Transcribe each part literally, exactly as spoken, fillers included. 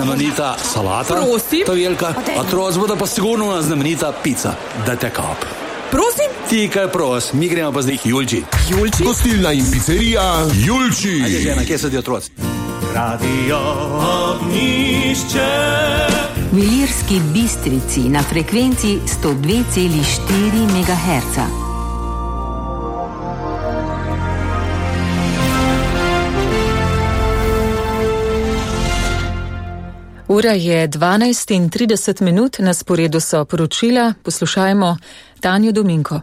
znamenita salata, Prosim? ta velika, atroz bodo pa sigurno ona znamenita pizza, da te kap. Prosim? Ti kaj pros, mi gremo pa zdaj Julči. Julči? Gostilna in pizzerija Julči. Ajde žena, kje so ti otroci? Radio Ognjišče. V Ilirski Bistrici na frekvenci sto dve celih štiri megaherca. Ura je dvanajst in trideset minut, na sporedu so poročila, poslušajmo Tanjo Dominko.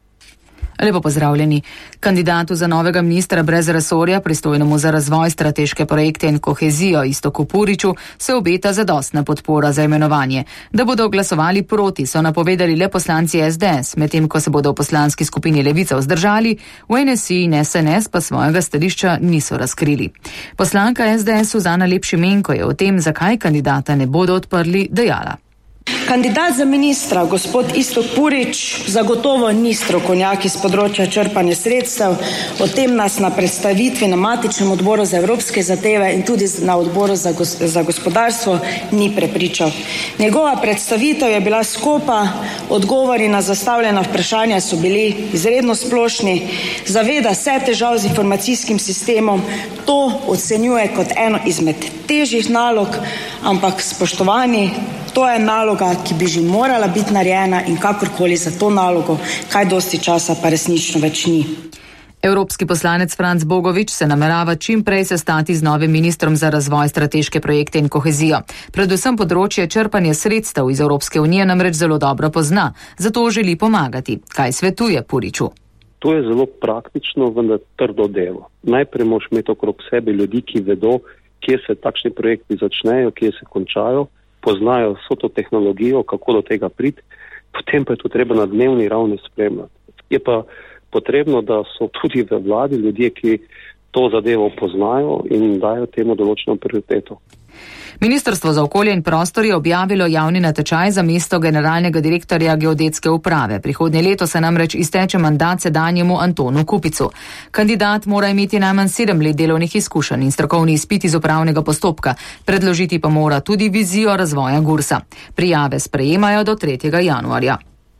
Lepo pozdravljeni. Kandidatu za novega ministra brez resorja, pristojnemu za razvoj, strateške projekte in kohezijo Iztoku Puriču, se obeta zadostna podpora za imenovanje. Da bodo glasovali proti, so napovedali le poslanci es de es, medtem ko se bodo v poslanski skupini Levica vzdržali, v en es i in es en es pa svojega stališča niso razkrili. Poslanka es de es Suzana Lepšimenko je o tem, zakaj kandidata ne bodo odprli, dejala. Kandidat za ministra, gospod Iztok Purič, zagotovo ni strokovnjak iz področja črpanja sredstev. O tem nas na predstavitvi na matičnem odboru za evropske zadeve in tudi na odboru za, gos za gospodarstvo ni prepričal. Njegova predstavitev je bila skopa, odgovori na zastavljena vprašanja so bili izredno splošni, zaveda se težav z informacijskim sistemom, to ocenjuje kot eno izmed težjih nalog, ampak spoštovani, to je naloga, ki bi že morala biti narejena in kakorkoli za to nalogo, kaj dosti časa pa resnično več ni. Evropski poslanec Franc Bogovič se namerava čim prej sestati z novim ministrom za razvoj, strateške projekte in kohezijo. Predvsem področje črpanja sredstev iz Evropske unije namreč zelo dobro pozna, zato želi pomagati. Kaj svetuje Puriču? To je zelo praktično, vendar trdo delo. Najprej moraš imeti okrog sebe ljudi, ki vedo, kje se takšni projekti začnejo, kje se končajo, poznajo vso to tehnologijo, kako do tega priti, potem pa je to treba na dnevni ravni spremljati. Je pa potrebno, da so tudi v vladi ljudje, ki to zadevo poznajo in dajo temu določeno prioriteto. Ministrstvo za okolje in prostor je objavilo javni natečaj za mesto generalnega direktorja geodetske uprave. Prihodnje leto se namreč izteče mandat sedanjemu Antonu Kupicu. Kandidat mora imeti najmanj sedem let delovnih izkušenj in strokovni izpit iz upravnega postopka. Predložiti pa mora tudi vizijo razvoja Gursa. Prijave sprejemajo do tretjega januarja.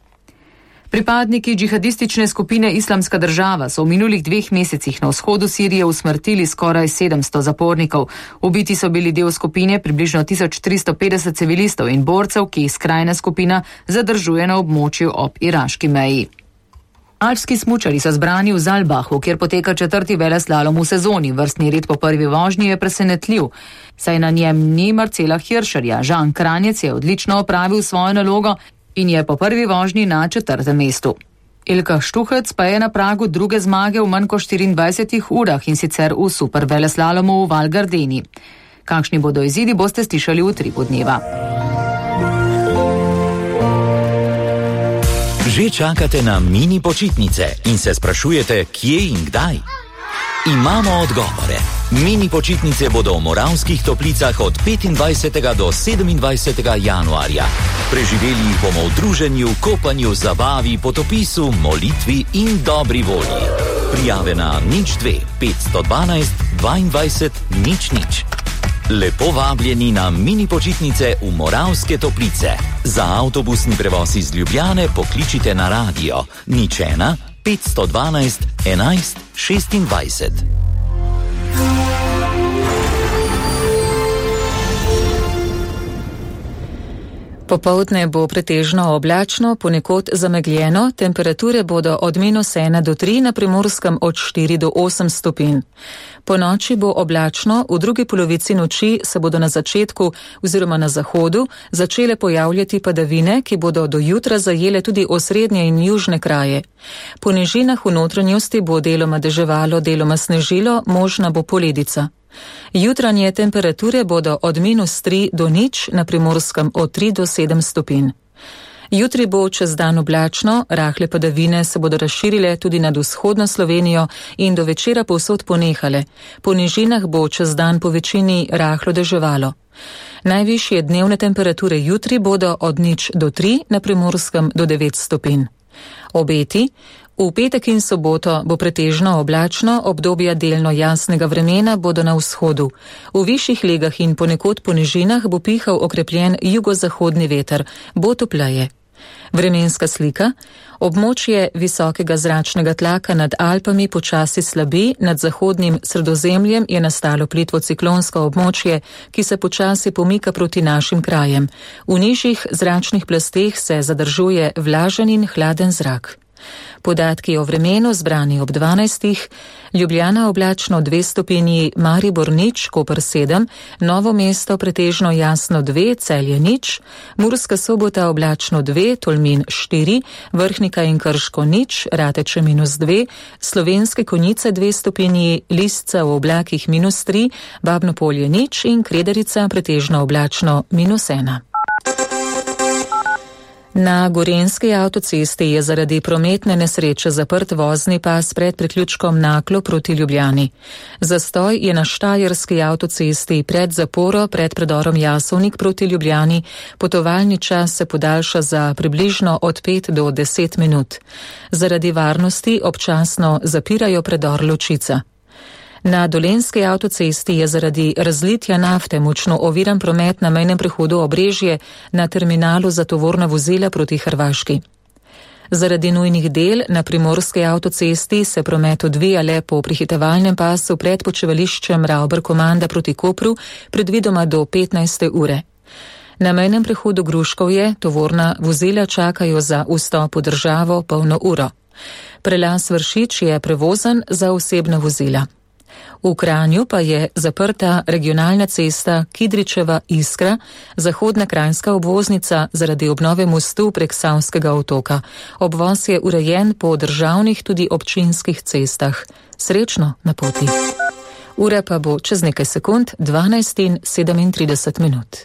Pripadniki džihadistične skupine Islamska država so v minulih dveh mesecih na vzhodu Sirije usmrtili skoraj sedemsto zapornikov. Ubiti so bili del skupine približno tisoč tristo petdeset civilistov in borcev, ki jih skrajna skupina zadržuje na območju ob iraški meji. Alpski smučarji so zbrani v Zalbahu, kjer poteka četrti veleslalom v sezoni. Vrstni red po prvi vožnji je presenetljiv, saj na njem ni Marcela Hiršerja. Žan Kranjec je odlično opravil svojo nalogo in je po prvi vožnji na četrtem mestu. Ilka Štuhec pa je na pragu druge zmage v manj kot štiriindvajsetih urah in sicer v super veleslalomu v Val Gardeni. Kakšni bodo izidi, boste slišali v tripu dneva. Že čakate na mini počitnice in se sprašujete, kje in kdaj? Imamo odgovore. Mini počitnice bodo v Moravskih Toplicah od petindvajsetega do sedemindvajsetega januarja. Preživeli jih bomo v druženju, kopanju, zabavi, potopisu, molitvi in dobri volji. Prijave na nič dve petsto dvanajst dvaindvajset nič nič. Lepo vabljeni na mini počitnice v Moravske Toplice. Za avtobusni prevoz iz Ljubljane pokličite na radio nič ena petsto dvanajst enajst šestindvajset. Popoldne bo pretežno oblačno, ponekod zamegljeno, temperature bodo od minus ena do tri, na Primorskem od štiri do osem stopinj. Po noči bo oblačno, v drugi polovici noči se bodo na začetku oziroma na zahodu začele pojavljati padavine, ki bodo do jutra zajele tudi osrednje in južne kraje. Po nižinah v notranjosti bo deloma deževalo, deloma snežilo, možna bo poledica. Jutranje temperature bodo od minus tri do nič, na Primorskem od tri do sedem stopinj. Jutri bo čez dan oblačno, rahle padavine se bodo razširile tudi nad vzhodno Slovenijo in do večera povsod ponehale. Po nižinah bo čez dan po večini rahlo deževalo. Najvišje dnevne temperature jutri bodo od nič do tri, na Primorskem do devet stopinj. Obeti: V petek in soboto bo pretežno oblačno, obdobja delno jasnega vremena bodo na vzhodu. V višjih legah in ponekod po nižinah bo pihal okrepljen jugozahodni veter, bo topleje. Vremenska slika. Območje visokega zračnega tlaka nad Alpami počasi slabi, nad zahodnim Sredozemljem je nastalo plitvo ciklonsko območje, ki se počasi pomika proti našim krajem. V nižjih zračnih plasteh se zadržuje vlažen in hladen zrak. Podatki o vremenu zbrani ob dvanajstih, Ljubljana oblačno dve stopinji, Maribor nič, Koper sedem, Novo mesto pretežno jasno dve, Celje nič, Murska Sobota oblačno dve, Tolmin štiri, Vrhnika in Krško nič, Rateče minus dve, Slovenske Konjice dve stopinji, Lisca v oblakih minus tri, Babno Polje nič in Krederica pretežno oblačno minus ena. Na Gorenjski avtocesti je zaradi prometne nesreče zaprt vozni pas pred priključkom Naklo proti Ljubljani. Zastoj je na Štajerski avtocesti pred zaporo pred predorom Jasovnik proti Ljubljani. Potovalni čas se podaljša za približno od pet do deset minut. Zaradi varnosti občasno zapirajo predor Ločica. Na Dolenjski avtocesti je zaradi razlitja nafte močno oviran promet na mejnem prehodu Obrežje na terminalu za tovorna vozila proti Hrvaški. Zaradi nujnih del na Primorski avtocesti se promet odvija le po prihitevalnem pasu pred počivališčem Ravber-Komanda proti Kopru, predvidoma do petnajste ure. Na mejnem prehodu Gruškovje tovorna vozila čakajo za vstop v državo polno uro. Prelaz Vršič je prevozen za osebna vozila. V Kranju pa je zaprta regionalna cesta Kidričeva-Iskra, zahodna kranjska obvoznica zaradi obnove mostu prek Savskega otoka. Obvoz je urejen po državnih tudi občinskih cestah. Srečno na poti. Ura pa bo čez nekaj sekund dvanajst in sedemintrideset minut.